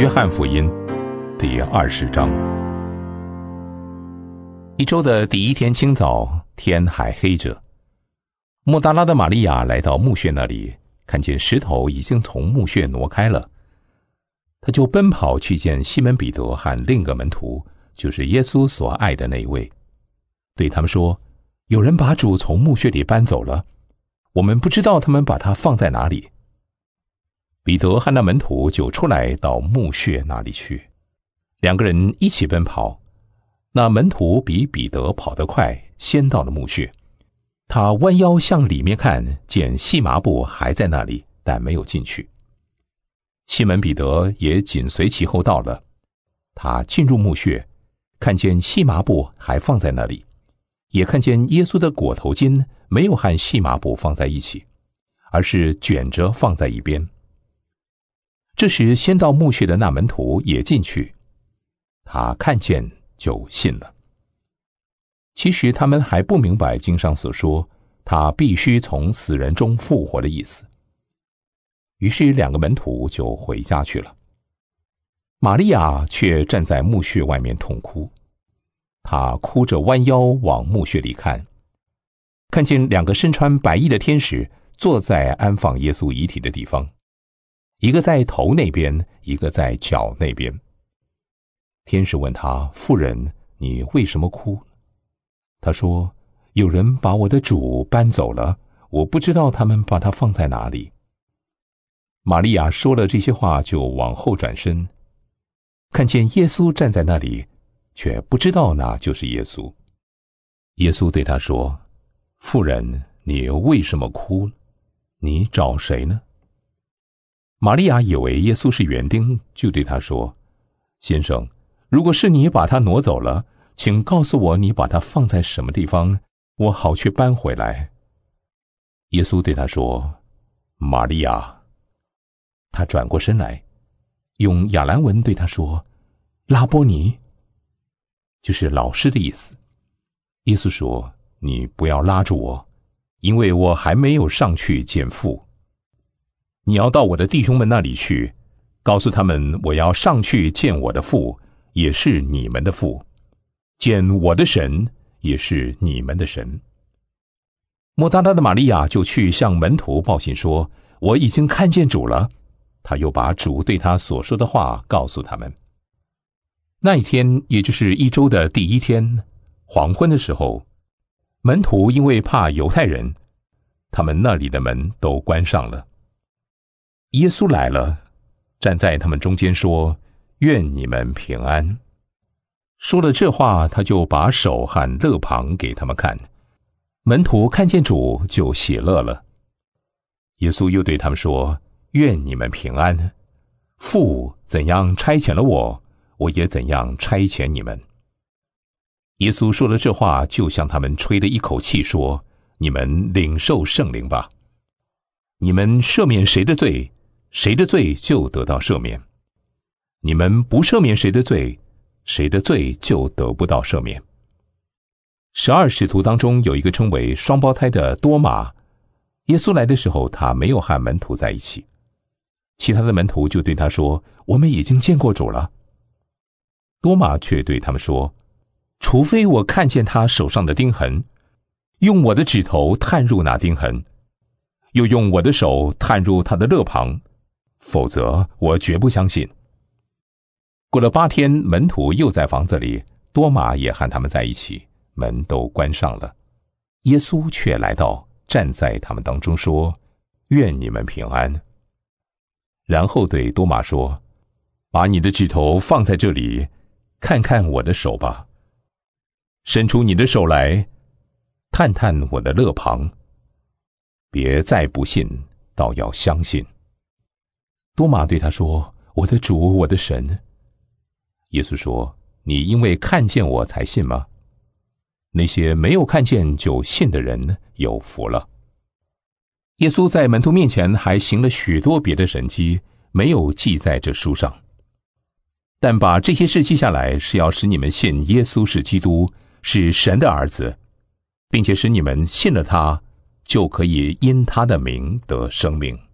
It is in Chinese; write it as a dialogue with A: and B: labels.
A: 约翰福音第20章。一周的第一天清早，天还黑着，莫大拉的玛利亚来到墓穴那里，看见石头已经从墓穴挪开了，他就奔跑去见西门彼得和另一个门徒，就是耶稣所爱的那一位，对他们说：有人把主从墓穴里搬走了，我们不知道他们把他放在哪里。彼得和那门徒就出来到墓穴那里去，两个人一起奔跑。那门徒比彼得跑得快，先到了墓穴。他弯腰向里面看，见细麻布还在那里，但没有进去。西门彼得也紧随其后到了，他进入墓穴，看见细麻布还放在那里，也看见耶稣的裹头巾没有和细麻布放在一起，而是卷着放在一边。这时先到墓穴的那门徒也进去，他看见就信了。其实他们还不明白经上所说他必须从死人中复活的意思。于是两个门徒就回家去了。玛利亚却站在墓穴外面痛哭，她哭着弯腰往墓穴里看，看见两个身穿白衣的天使坐在安放耶稣遗体的地方，一个在头那边，一个在脚那边。天使问他：妇人，你为什么哭？他说：有人把我的主搬走了，我不知道他们把他放在哪里。玛利亚说了这些话，就往后转身，看见耶稣站在那里，却不知道那就是耶稣。耶稣对他说：妇人，你为什么哭？你找谁呢？玛利亚以为耶稣是园丁，就对他说：先生，如果是你把他挪走了，请告诉我你把他放在什么地方，我好去搬回来。耶稣对他说：玛利亚。他转过身来，用亚兰文对他说：拉波尼，就是老师的意思。耶稣说：你不要拉住我，因为我还没有上去见父。你要到我的弟兄们那里去，告诉他们我要上去见我的父，也是你们的父，见我的神，也是你们的神。莫大拉的玛利亚就去向门徒报信说：我已经看见主了。他又把主对他所说的话告诉他们。那一天，也就是一周的第一天，黄昏的时候，门徒因为怕犹太人，他们那里的门都关上了。耶稣来了，站在他们中间说：愿你们平安。说了这话，他就把手和肋旁给他们看。门徒看见主就喜乐了。耶稣又对他们说：愿你们平安。父怎样差遣了我，我也怎样差遣你们。耶稣说了这话，就向他们吹了一口气，说：你们领受圣灵吧。你们赦免谁的罪，谁的罪就得到赦免；你们不赦免谁的罪，谁的罪就得不到赦免。12使徒当中有一个称为双胞胎的多马，耶稣来的时候，他没有和门徒在一起。其他的门徒就对他说：我们已经见过主了。多马却对他们说：除非我看见他手上的钉痕，用我的指头探入那钉痕，又用我的手探入他的肋旁，否则我绝不相信。过了8天，门徒又在房子里，多马也和他们在一起，门都关上了。耶稣却来到，站在他们当中说：愿你们平安。然后对多马说：把你的指头放在这里，看看我的手吧，伸出你的手来，探探我的肋旁，别再不信，倒要相信。多马对他说：我的主，我的神。耶稣说：你因为看见我才信吗？那些没有看见就信的人有福了。耶稣在门徒面前还行了许多别的神迹，没有记在这书上。但把这些事记下来，是要使你们信耶稣是基督，是神的儿子，并且使你们信了他，就可以因他的名得生命。